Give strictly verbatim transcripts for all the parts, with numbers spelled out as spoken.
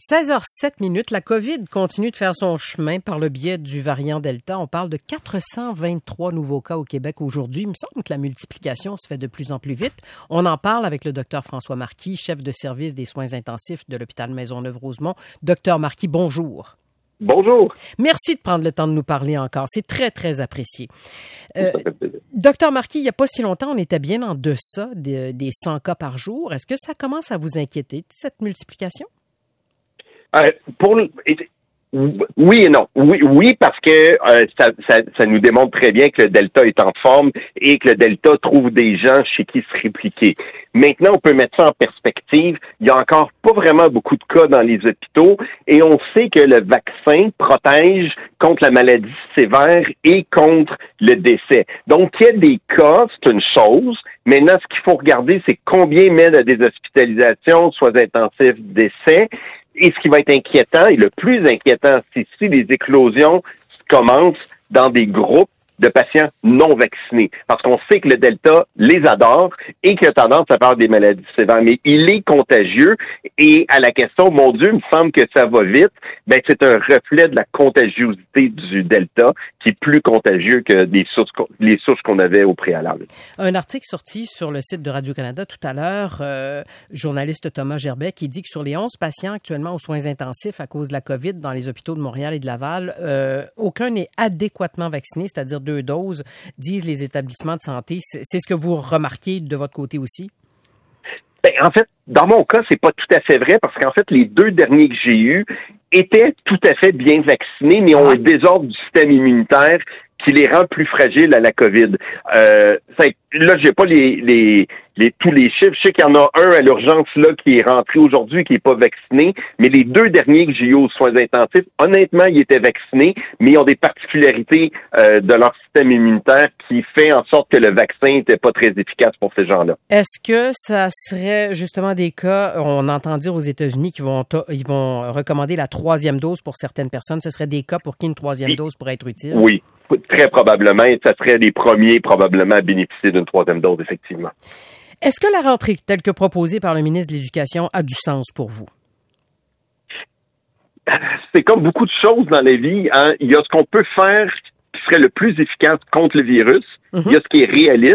seize heures sept minutes, la COVID continue de faire son chemin par le biais du variant Delta. On parle de quatre cent vingt-trois nouveaux cas au Québec aujourd'hui. Il me semble que la multiplication se fait de plus en plus vite. On en parle avec le docteur François Marquis, chef de service des soins intensifs de l'hôpital Maisonneuve-Rosemont. Docteur Marquis, bonjour. Bonjour. Merci de prendre le temps de nous parler encore. C'est très, très apprécié. Euh, Docteur Marquis, il n'y a pas si longtemps, on était bien en deçà de, des cent cas par jour. Est-ce que ça commence à vous inquiéter, cette multiplication? Euh, pour Oui et non. Oui, oui parce que euh, ça, ça, ça nous démontre très bien que le Delta est en forme et que le Delta trouve des gens chez qui se répliquer. Maintenant, on peut mettre ça en perspective. Il y a encore pas vraiment beaucoup de cas dans les hôpitaux et on sait que le vaccin protège contre la maladie sévère et contre le décès. Donc, il y a des cas, c'est une chose. Maintenant, ce qu'il faut regarder, c'est combien mènent à des hospitalisations, soins intensifs, décès. Et ce qui va être inquiétant, et le plus inquiétant, c'est si les éclosions commencent dans des groupes de patients non vaccinés. Parce qu'on sait que le Delta les adore et qu'il a tendance à faire des maladies sévères. Mais il est contagieux. Et à la question, mon Dieu, il me semble que ça va vite, ben c'est un reflet de la contagiosité du Delta qui est plus contagieux que les sources, les sources qu'on avait au préalable. Un article sorti sur le site de Radio-Canada tout à l'heure, euh, journaliste Thomas Gerbet, qui dit que sur les onze patients actuellement aux soins intensifs à cause de la COVID dans les hôpitaux de Montréal et de Laval, euh, aucun n'est adéquatement vacciné, c'est-à-dire deux doses, disent les établissements de santé. C'est ce que vous remarquez de votre côté aussi? Ben, en fait, dans mon cas, c'est pas tout à fait vrai parce qu'en fait, les deux derniers que j'ai eus étaient tout à fait bien vaccinés, mais ont un désordre du système immunitaire qui les rend plus fragiles à la COVID. Euh, là, j'ai pas les, les, les, tous les chiffres. Je sais qu'il y en a un à l'urgence là qui est rentré aujourd'hui, qui est pas vacciné, mais les deux derniers que j'ai eu aux soins intensifs, honnêtement, ils étaient vaccinés, mais ils ont des particularités euh, de leur système immunitaire qui fait en sorte que le vaccin n'était pas très efficace pour ces gens-là. Est-ce que ça serait justement des cas, on entend dire aux États-Unis qu'ils vont, ils vont recommander la troisième dose pour certaines personnes, ce serait des cas pour qui une troisième oui. dose pourrait être utile? Oui. Très probablement, et ça serait les premiers probablement à bénéficier d'une troisième dose, effectivement. Est-ce que la rentrée telle que proposée par le ministre de l'Éducation a du sens pour vous? C'est comme beaucoup de choses dans la vie. Hein. Il y a ce qu'on peut faire qui serait le plus efficace contre le virus. Mm-hmm. Il y a ce qui est réaliste.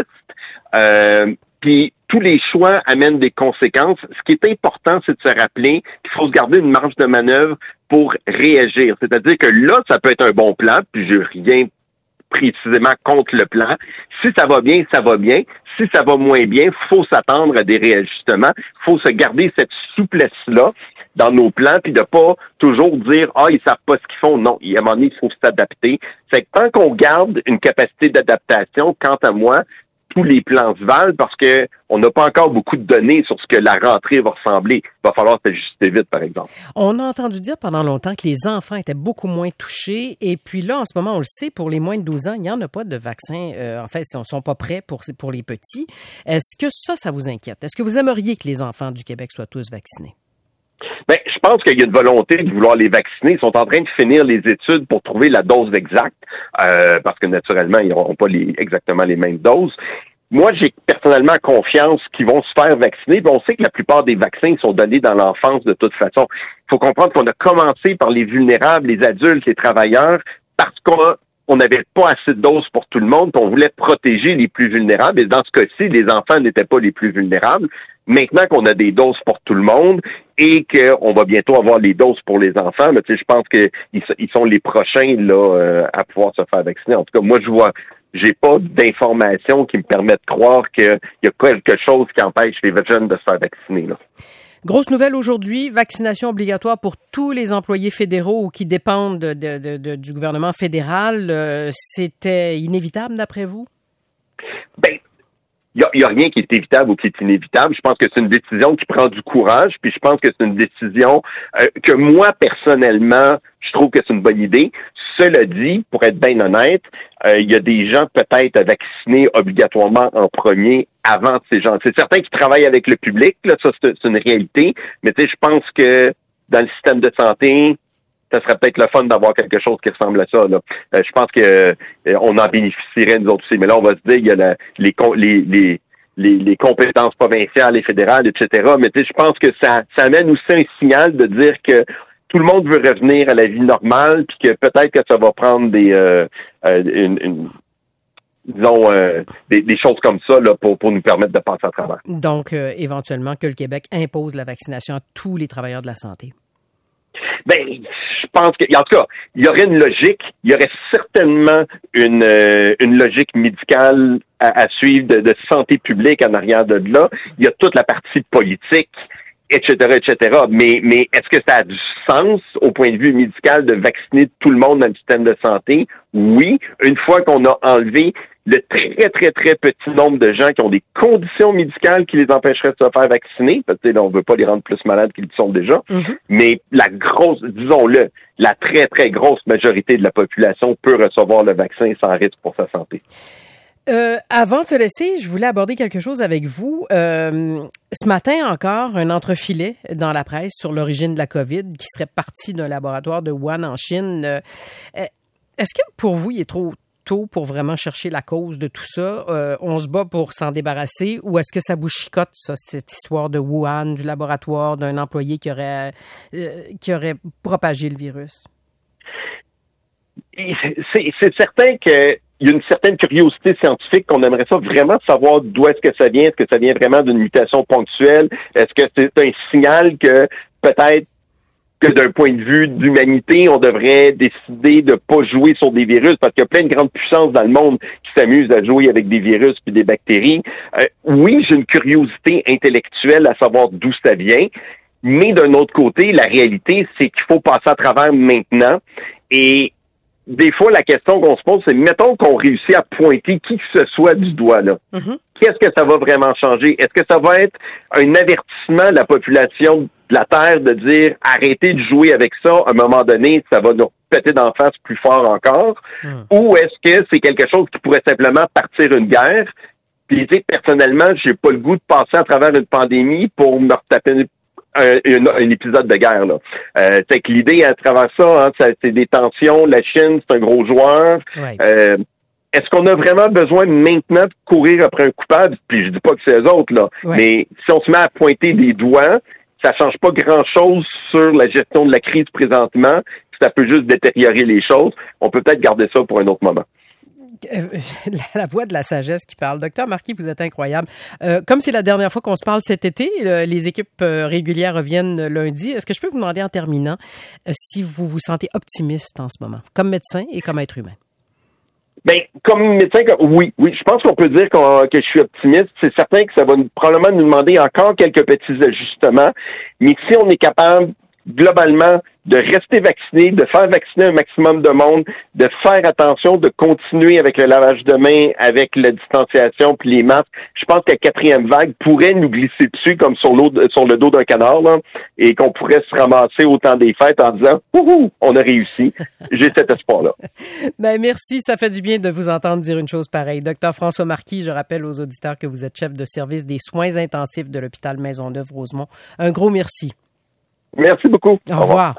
Euh, puis tous les choix amènent des conséquences. Ce qui est important, c'est de se rappeler qu'il faut se garder une marge de manœuvre pour réagir. C'est-à-dire que là, ça peut être un bon plan, puis je rien précisément contre le plan. Si ça va bien, ça va bien. Si ça va moins bien, faut s'attendre à des réajustements. Faut se garder cette souplesse-là dans nos plans, puis de pas toujours dire « Ah, ils savent pas ce qu'ils font ». Non, il y a un moment donné, il faut s'adapter. Fait que tant qu'on garde une capacité d'adaptation, quant à moi, tous les plans se valent parce que on n'a pas encore beaucoup de données sur ce que la rentrée va ressembler. Il va falloir s'ajuster vite, par exemple. On a entendu dire pendant longtemps que les enfants étaient beaucoup moins touchés. Et puis là, en ce moment, on le sait, pour les moins de douze ans, il n'y en a pas de vaccin. Euh, en fait, ils ne sont pas prêts pour, pour les petits. Est-ce que ça, ça vous inquiète? Est-ce que vous aimeriez que les enfants du Québec soient tous vaccinés? Ben, je pense qu'il y a une volonté de vouloir les vacciner. Ils sont en train de finir les études pour trouver la dose exacte, euh, parce que naturellement, ils n'auront pas les, exactement les mêmes doses. Moi, j'ai personnellement confiance qu'ils vont se faire vacciner. Puis on sait que la plupart des vaccins sont donnés dans l'enfance de toute façon. Il faut comprendre qu'on a commencé par les vulnérables, les adultes, les travailleurs, parce qu'on on n'avait pas assez de doses pour tout le monde, puis on voulait protéger les plus vulnérables. Et dans ce cas-ci, les enfants n'étaient pas les plus vulnérables. Maintenant qu'on a des doses pour tout le monde et qu'on va bientôt avoir les doses pour les enfants, mais tu sais, je pense qu'ils ils sont les prochains là euh, à pouvoir se faire vacciner. En tout cas, moi, je vois, j'ai pas d'informations qui me permettent de croire qu'il y a quelque chose qui empêche les jeunes de se faire vacciner, là. Grosse nouvelle aujourd'hui, vaccination obligatoire pour tous les employés fédéraux ou qui dépendent de, de, de, de, du gouvernement fédéral. Euh, c'était inévitable d'après vous? Ben, il n'y a, a rien qui est évitable ou qui est inévitable. Je pense que c'est une décision qui prend du courage, puis je pense que c'est une décision euh, que moi, personnellement, je trouve que c'est une bonne idée. Cela dit, pour être bien honnête, euh, il y a des gens peut-être à vacciner obligatoirement en premier avant ces gens. C'est certain qu'ils travaillent avec le public, là, ça c'est, c'est une réalité, mais tu sais, je pense que dans le système de santé, ça serait peut-être le fun d'avoir quelque chose qui ressemble à ça, là. Euh, je pense que euh, on en bénéficierait nous autres aussi, mais là on va se dire il y a la, les, les les les, les compétences provinciales et fédérales, et cetera. Mais tu sais, je pense que ça, ça amène aussi un signal de dire que tout le monde veut revenir à la vie normale, puis que peut-être que ça va prendre des euh, euh, une, une disons, euh, des, des choses comme ça là, pour, pour nous permettre de passer à travers. Donc, euh, éventuellement, que le Québec impose la vaccination à tous les travailleurs de la santé. Ben, je pense que, en tout cas, il y aurait une logique, il y aurait certainement une euh, une logique médicale à, à suivre de, de santé publique en arrière de là. Il y a toute la partie politique, et cetera, et cetera. Mais, mais est-ce que ça a du sens au point de vue médical de vacciner tout le monde dans le système de santé? Oui. Une fois qu'on a enlevé le très, très, très petit nombre de gens qui ont des conditions médicales qui les empêcheraient de se faire vacciner, parce que là, on veut pas les rendre plus malades qu'ils le sont déjà, mm-hmm. mais la grosse, disons-le, la très, très grosse majorité de la population peut recevoir le vaccin sans risque pour sa santé. Euh, avant de se laisser, je voulais aborder quelque chose avec vous. Euh, ce matin encore, un entrefilet dans la presse sur l'origine de la COVID qui serait parti d'un laboratoire de Wuhan en Chine. Euh, est-ce que pour vous, il est trop tôt pour vraiment chercher la cause de tout ça? Euh, on se bat pour s'en débarrasser ou est-ce que ça vous chicote, ça, cette histoire de Wuhan, du laboratoire, d'un employé qui aurait, euh, qui aurait propagé le virus? C'est, c'est certain que il y a une certaine curiosité scientifique qu'on aimerait ça vraiment savoir d'où est-ce que ça vient. Est-ce que ça vient vraiment d'une mutation ponctuelle? Est-ce que c'est un signal que peut-être que d'un point de vue d'humanité, on devrait décider de pas jouer sur des virus parce qu'il y a plein de grandes puissances dans le monde qui s'amusent à jouer avec des virus puis des bactéries. Euh, oui, j'ai une curiosité intellectuelle à savoir d'où ça vient, mais d'un autre côté, la réalité, c'est qu'il faut passer à travers maintenant et des fois, la question qu'on se pose, c'est mettons qu'on réussit à pointer qui que ce soit du doigt, là. Mm-hmm. Qu'est-ce que ça va vraiment changer? Est-ce que ça va être un avertissement de la population de la Terre de dire arrêtez de jouer avec ça, à un moment donné, ça va nous péter d'en face plus fort encore? Mm. Ou est-ce que c'est quelque chose qui pourrait simplement partir une guerre? Puis, tu sais, personnellement, j'ai pas le goût de passer à travers une pandémie pour me retaper Un, un, un épisode de guerre, là. Euh, c'est que l'idée à travers ça, hein, ça, c'est des tensions. La Chine, c'est un gros joueur. Ouais. Euh, est-ce qu'on a vraiment besoin maintenant de courir après un coupable? Puis je dis pas que c'est eux autres, là. Ouais. Mais si on se met à pointer des doigts, ça change pas grand-chose sur la gestion de la crise présentement. Ça peut juste détériorer les choses. On peut peut-être garder ça pour un autre moment. La voix de la sagesse qui parle. Docteur Marquis, vous êtes incroyable. Euh, comme c'est la dernière fois qu'on se parle cet été, euh, les équipes euh, régulières reviennent lundi. Est-ce que je peux vous demander en terminant euh, si vous vous sentez optimiste en ce moment, comme médecin et comme être humain? Ben, comme médecin, oui, oui. Je pense qu'on peut dire qu'on, que je suis optimiste. C'est certain que ça va nous, probablement nous demander encore quelques petits ajustements. Mais si on est capable, globalement, de rester vacciné, de faire vacciner un maximum de monde, de faire attention, de continuer avec le lavage de mains, avec la distanciation puis les masques. Je pense que la quatrième vague pourrait nous glisser dessus comme sur, l'eau, sur le dos d'un canard, là, et qu'on pourrait se ramasser au temps des fêtes en disant « Ouhou, on a réussi ». J'ai cet espoir-là. Ben merci, ça fait du bien de vous entendre dire une chose pareille. Docteur François Marquis, je rappelle aux auditeurs que vous êtes chef de service des soins intensifs de l'hôpital Maisonneuve-Rosemont. Un gros merci. Merci beaucoup. Au revoir. Au revoir.